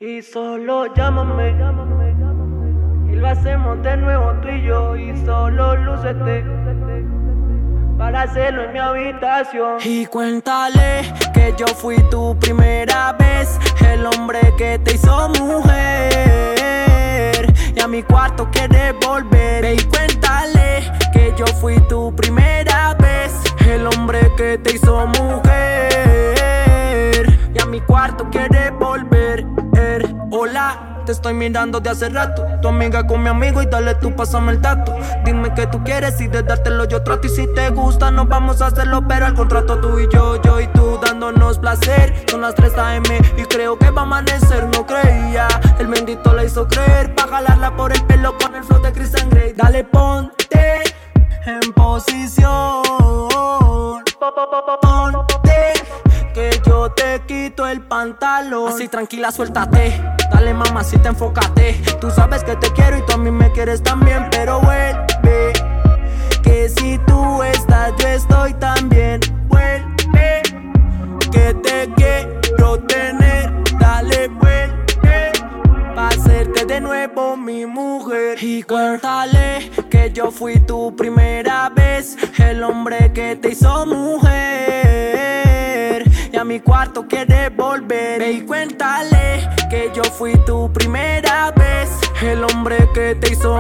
Y solo llámame, y lo hacemos de nuevo tú y yo. Y solo lúcete para hacerlo en mi habitación. Y cuéntale que yo fui tu primera vez, el hombre que te hizo mujer y a mi cuarto quieres volver. Y cuéntale que yo fui tu primera vez, el hombre que te hizo mujer y a mi cuarto quieres volver. Hola, te estoy mirando de hace rato. Tu amiga con mi amigo y dale tú, pásame el dato. Dime qué tú quieres y de dártelo yo trato. Y si te gusta nos vamos a hacerlo, pero el contrato tú y yo y tú dándonos placer. Son las 3 AM y creo que va a amanecer. No creía, el bendito la hizo creer. Pa' jalarla por el pelo con el flow de Christian Grey. Dale, ponte en posición. Ponte que yo te quito el pantalón. Así tranquila, suéltate. Dale mamacita, enfócate. Tú sabes que te quiero y tú a mí me quieres también. Pero vuelve, que si tú estás yo estoy también. Vuelve, que te quiero tener. Dale, vuelve, pa' hacerte de nuevo mi mujer. Y cuéntale que yo fui tu primera vez, el hombre que te hizo mujer y a mi cuarto quieres volver. Y cuéntale que yo fui tu primera vez, el hombre que te hizo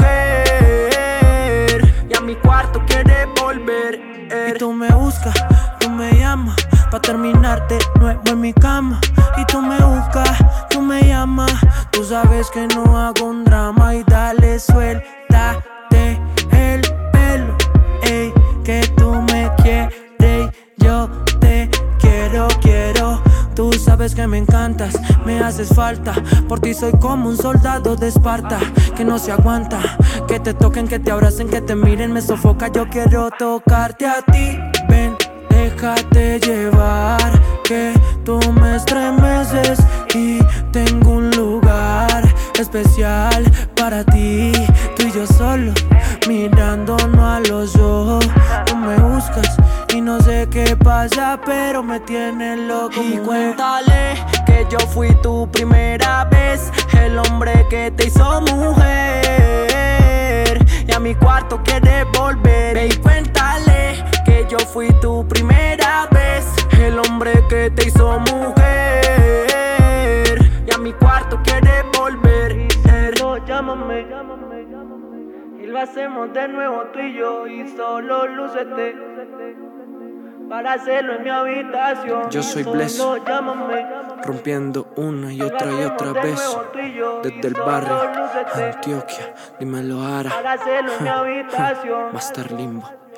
mujer y a mi cuarto quieres volver. Y tú me buscas, tú me llamas pa' terminar de nuevo en mi cama. Y tú me buscas, tú me llamas. Tú sabes que no hago un drama. Y dale, suéltate el pelo, ey, que tú me quieres y yo te quiero. Tú sabes que me encantas, me haces falta. Por ti soy como un soldado de Esparta, que no se aguanta, que te toquen, que te abracen, que te miren, me sofoca. Yo quiero tocarte a ti. Ven, déjate llevar, que tú me estremeces y tengo un lugar especial para ti. Tú y yo solo, mirándonos a los ojos. Tú me buscas y no sé qué pasa, pero me tienes loco. Y cuéntale que yo fui tu primera vez, el hombre que te hizo mujer y a mi cuarto quieres volver. Y cuéntale que yo fui tu primera vez, el hombre que te hizo mujer y a mi cuarto quieres volver. Y solo llámame, y lo hacemos de nuevo tú y yo. Y solo lúcete para hacerlo en mi habitación. Yo soy Bless, rompiendo una y otra vez. Desde el barrio, Antioquia, dímelo Ara. Para hacerlo en mi habitación. Master Limbo.